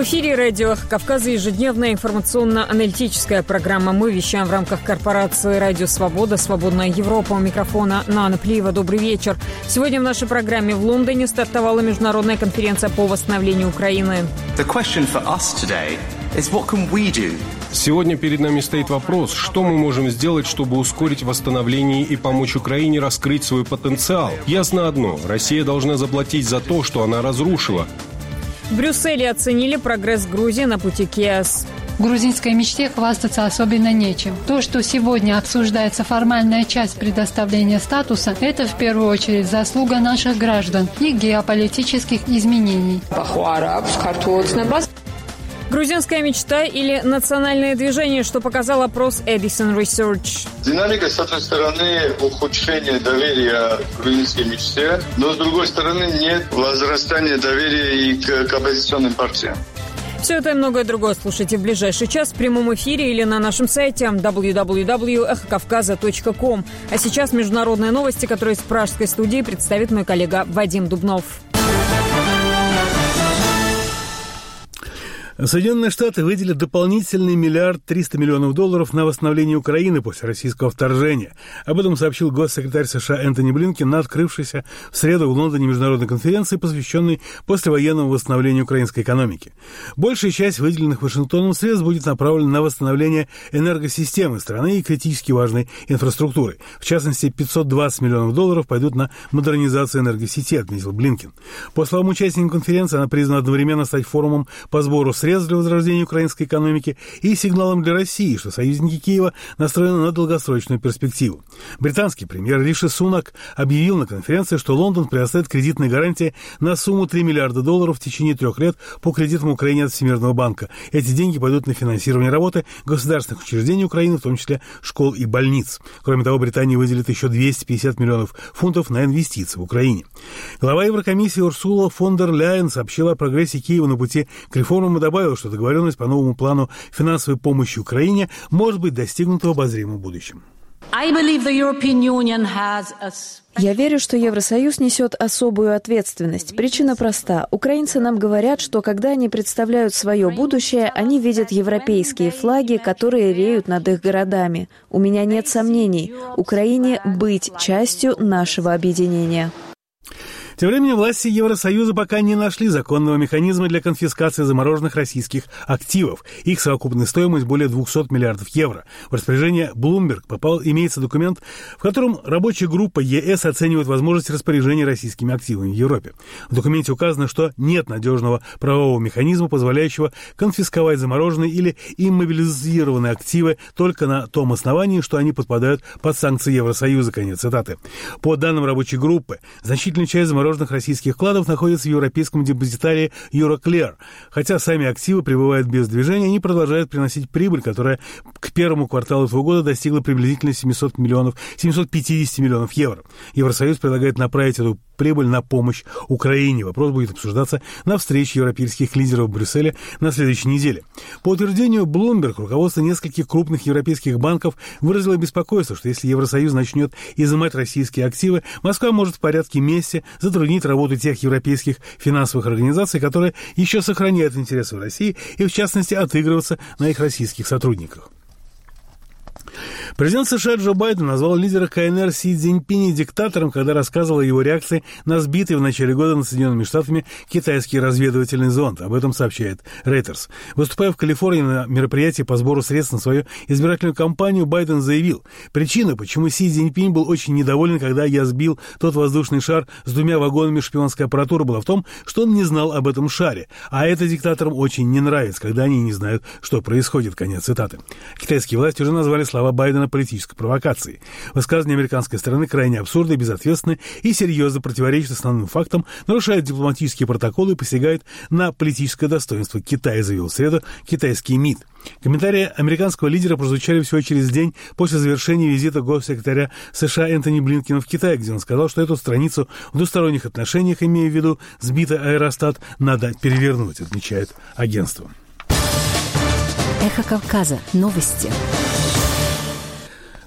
эфире радио «Эхо Кавказа» ежедневная информационно-аналитическая программа. Мы вещаем в рамках корпорации «Радио Свобода», «Свободная Европа». У микрофона Нана Плиева. Добрый вечер. Сегодня в нашей программе в Лондоне стартовала международная конференция по восстановлению Украины. Сегодня перед нами стоит вопрос, что мы можем сделать, чтобы ускорить восстановление и помочь Украине раскрыть свой потенциал. Ясно одно – Россия должна заплатить за то, что она разрушила. В Брюсселе оценили прогресс Грузии на пути к ЕС. В грузинской мечте хвастаться особенно нечем. То, что сегодня обсуждается формальная часть предоставления статуса, это в первую очередь заслуга наших граждан и геополитических изменений. Грузинская мечта или национальное движение, что показал опрос Edison Research. Динамика, с одной стороны, ухудшение доверия к грузинской мечте, но с другой стороны, нет возрастания доверия и к оппозиционным партиям. Все это и многое другое слушайте в ближайший час в прямом эфире или на нашем сайте www.эхокавказа.ком. А сейчас международные новости, которые из пражской студии представит мой коллега Вадим Дубнов. Соединенные Штаты выделят дополнительный $1 300 миллионов на восстановление Украины после российского вторжения. Об этом сообщил госсекретарь США Энтони Блинкен на открывшейся в среду в Лондоне международной конференции, посвященной послевоенному восстановлению украинской экономики. Большая часть выделенных Вашингтоном средств будет направлена на восстановление энергосистемы страны и критически важной инфраструктуры. В частности, $520 миллионов пойдут на модернизацию энергосети, отметил Блинкен. По словам участников конференции, она призвана одновременно стать форумом по сбору средств для возрождения украинской экономики и сигналом для России, что союзники Киева настроены на долгосрочную перспективу. Британский премьер Риши Сунак объявил на конференции, что Лондон предоставит кредитные гарантии на сумму $3 миллиарда в течение 3 лет по кредитам Украине от Всемирного банка. Эти деньги пойдут на финансирование работы государственных учреждений Украины, в том числе школ и больниц. Кроме того, Британия выделит еще $250 миллионов на инвестиции в Украине. Глава Еврокомиссии Урсула фон дер Ляйен сообщила о прогрессе Киева на пути к реформам и добавила, что договоренность по новому плану финансовой помощи Украине может быть достигнута в обозримом будущем. Я верю, что Евросоюз несет особую ответственность. Причина проста. Украинцы нам говорят, что когда они представляют свое будущее, они видят европейские флаги, которые реют над их городами. У меня нет сомнений. Украине быть частью нашего объединения. Тем временем власти Евросоюза пока не нашли законного механизма для конфискации замороженных российских активов. Их совокупная стоимость более 200 миллиардов евро. В распоряжение Bloomberg имеется документ, в котором рабочая группа ЕС оценивает возможность распоряжения российскими активами в Европе. В документе указано, что нет надежного правового механизма, позволяющего конфисковать замороженные или иммобилизированные активы только на том основании, что они подпадают под санкции Евросоюза. Конец цитаты. По данным рабочей группы, значительная часть замороженных российских вкладов находятся в европейском депозитарии Euroclear. Хотя сами активы пребывают без движения, они продолжают приносить прибыль, которая к первому кварталу этого года достигла приблизительно 750 миллионов евро. Евросоюз предлагает направить эту прибыль на помощь Украине. Вопрос будет обсуждаться на встрече европейских лидеров в Брюсселе на следующей неделе. По утверждению Bloomberg, руководство нескольких крупных европейских банков выразило беспокойство, что если Евросоюз начнет изымать российские активы, Москва может в порядке месяца затруднить работу тех европейских финансовых организаций, которые еще сохраняют интересы в России и, в частности, отыгрываться на их российских сотрудниках. Президент США Джо Байден назвал лидера КНР Си Цзиньпиня диктатором, когда рассказывал о его реакции на сбитый в начале года над Соединенными Штатами китайский разведывательный зонд. Об этом сообщает Reuters. Выступая в Калифорнии на мероприятии по сбору средств на свою избирательную кампанию, Байден заявил: «Причина, почему Си Цзиньпинь был очень недоволен, когда я сбил тот воздушный шар с 2 вагонами шпионской аппаратуры, была в том, что он не знал об этом шаре. А это диктаторам очень не нравится, когда они не знают, что происходит». Конец цитаты. Китайские власти уже назвали слова Байдена политической провокацией. Высказывания американской стороны крайне абсурдны, безответственны и серьезно противоречат основным фактам, нарушают дипломатические протоколы и посягают на политическое достоинство Китая, заявил в среду китайский МИД. Комментарии американского лидера прозвучали всего через день после завершения визита госсекретаря США Энтони Блинкена в Китай, где он сказал, что эту страницу в двусторонних отношениях, имея в виду сбитый аэростат, надо перевернуть, отмечает агентство. Эхо Кавказа. Новости.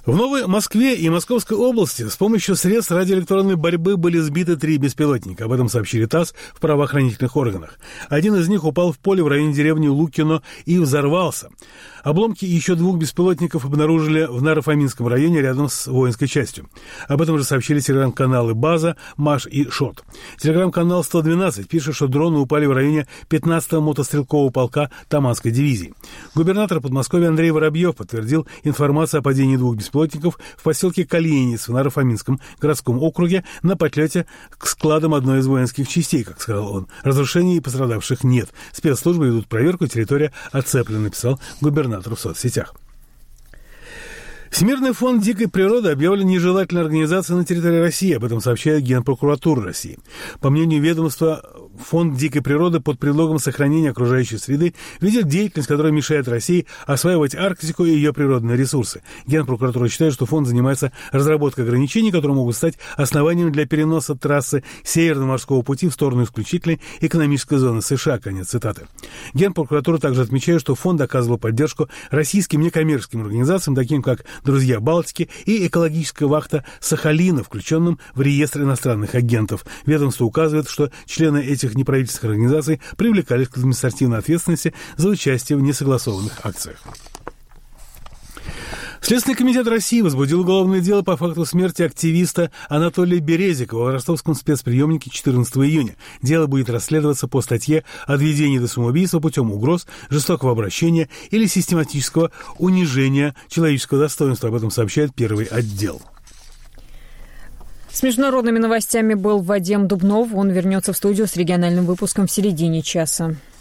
В Новой Москве и Московской области с помощью средств радиоэлектронной борьбы были сбиты 3 беспилотника. Об этом сообщили ТАСС в правоохранительных органах. Один из них упал в поле в районе деревни Лукино и взорвался. Обломки еще 2 беспилотников обнаружили в Наро-Фоминском районе рядом с воинской частью. Об этом же сообщили телеграм-каналы «База», «Маш» и «Шот». Телеграм-канал 112 пишет, что дроны упали в районе 15-го мотострелкового полка Таманской дивизии. Губернатор Подмосковья Андрей Воробьев подтвердил информацию о падении 2 беспилотников в поселке Калининец в Наро-Фоминском городском округе на подлете к складам одной из воинских частей, как сказал он. Разрушений и пострадавших нет. Спецслужбы ведут проверку, территория оцеплена, написал губернатор в соцсетях. Всемирный фонд дикой природы объявлен нежелательной организацией на территории России. Об этом сообщает Генпрокуратура России. По мнению ведомства, фонд дикой природы под предлогом сохранения окружающей среды ведет деятельность, которая мешает России осваивать Арктику и ее природные ресурсы. Генпрокуратура считает, что фонд занимается разработкой ограничений, которые могут стать основанием для переноса трассы Северного морского пути в сторону исключительной экономической зоны США. Конец цитаты. Генпрокуратура также отмечает, что фонд оказывал поддержку российским некоммерческим организациям, таким как «Друзья Балтики» и экологическая вахта Сахалина, включенным в реестр иностранных агентов. Ведомство указывает, что члены этих неправительственных организаций привлекались к административной ответственности за участие в несогласованных акциях. Следственный комитет России возбудил уголовное дело по факту смерти активиста Анатолия Березикова в ростовском спецприемнике 14 июня. Дело будет расследоваться по статье о доведении до самоубийства путем угроз, жестокого обращения или систематического унижения человеческого достоинства. Об этом сообщает Первый отдел. С международными новостями был Вадим Дубнов. Он вернется в студию с региональным выпуском в середине часа.